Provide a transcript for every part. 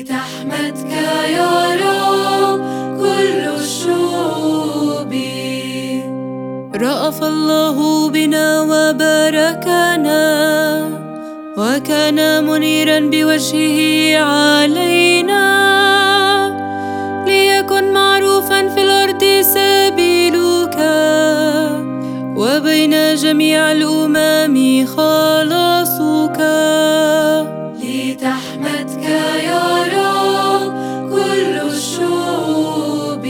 لتحمدك يا رب كل الشعوب. رأف الله بنا وباركنا، وكان منيرا بوجهه علينا، ليكن معروفا في الأرض سبيلك، وبين جميع الأمم خلاصك. لتحمدك يا رب كل الشعوب.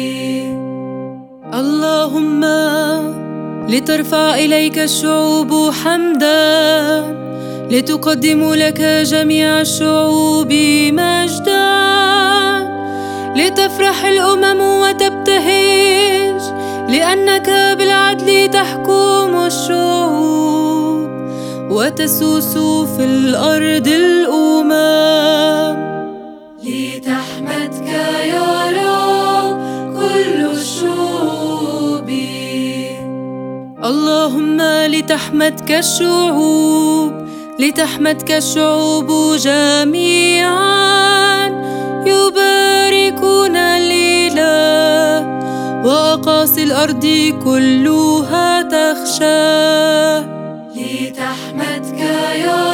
اللهم لترفع إليك الشعوب حمدا، لتقدم لك جميع الشعوب مجدا، لتفرح الأمم وتبتهج، لأنك بالعدل تحكم الشعوب وتسوس في الأرض الأمم. لتحمدك يا رب كل الشعوب. اللهم لتحمدك الشعوب، لتحمدك الشعوب جميعا، يباركون الإله، وأقاصي الأرض كلها تخشى. لتحمدك يا